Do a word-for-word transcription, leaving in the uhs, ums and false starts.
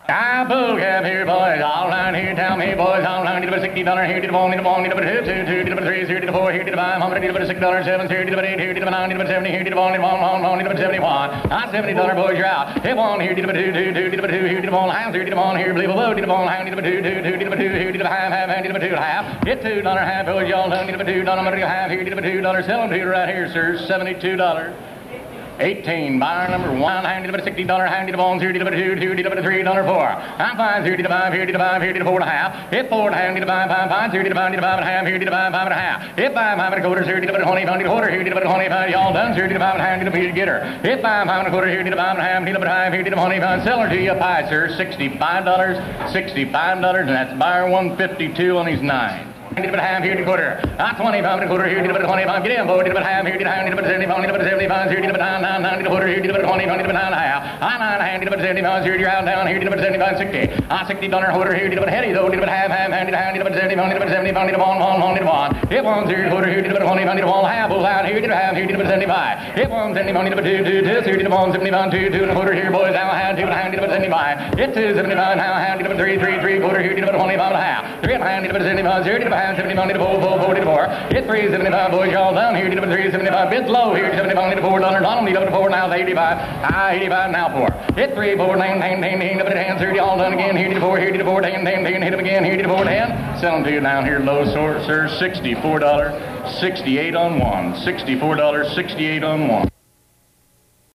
I pull cab here, boys, all around here, tell me, boys, all around, need about sixty dollars here, need about one, need about one, need about two, two, two, need about three, here, need about four, here, need about hundred, need about six dollars, seven, here, need about eight, here, need about nine, need about seventy, here, need about one, need about one, one, need about seventy-one. Not seventy dollars, boys, you're out. Hit one here, need about two, two, two, need about two, here, need about one, hands, here, need about one, here, believe a load, need about one, hand, need about two, two, two, need about two, here, need about half, half, hand, need about two, half. Hit two dollar half, boys, y'all done, need about two dollar, half, here, need about two dollars, sell them to you right here, sir, seventy-two dollars. eighteen, buyer number one, hand about a sixty dollar, hand about one, zero, about a two, two, about a three, dollar four. I'm five, zero, five, here, five, here, four and a half. Hit four, hand, five, five, five, zero, five, five and a half, here, five, five and a half. Hit five, five and a quarter, zero, about a twenty, pound, quarter, here, about a twenty, pound, y'all done, zero, five and a half, to get her. Hit five, five and a quarter, here, five and a half, here, about five, here, twenty, pound, sell her to you, pie, sir, sixty-five dollars, sixty-five dollars, and that's buyer one fifty-two on his nine. Did about half here, did a quarter. Not twenty pound, did a quarter here, did about twenty-five. Get in, boy, did about half here, did a half, did about seventy pound, did about seventy-five here, did about nine, nine, nine, did a quarter here, did about twenty pound, did about nine and a half. I nine and a half, did about seventy pounds here, you're out down here, did about seventy-five, sixty. I sixty dollar quarter here, did about heady though, did about half, half, hand, did a half, did about seventy pound, did about seventy pound, did about one, one, one, did one. Hit one, zero, quarter here, did about twenty pound, did one, half, pull out here, did a half here, did about seventy-five. Hit one, seventy pound, did about two, two, two, here, did one, seventy pound, two, two and a quarter here, boys, now a half, two and a half, did about seventy-five. Hit two, seventy-five, now a half, did about three, three, three, quarter here, did about twenty-five and a half. Three and a half, did about seventy-five, zero, did about half, seventy pound, did about four, four, did four. Hit three seventy-five, boys, y'all down here. Did about three seventy-five, bids low here. seventy-five, need a four dollars. Donald need up to four now. eighty-five, ah, eighty-five now four. Hit three, four, nine, nine, nine, nine. Up at hands here. Y'all done again. Here, did a four. Here, did a four, ten, ten, ten. Hit him again. Here, did a four, ten. Sell them to you down here, low sort, sir. Sixty-four dollars, sixty-eight on one. Sixty-four dollars, sixty-eight on one.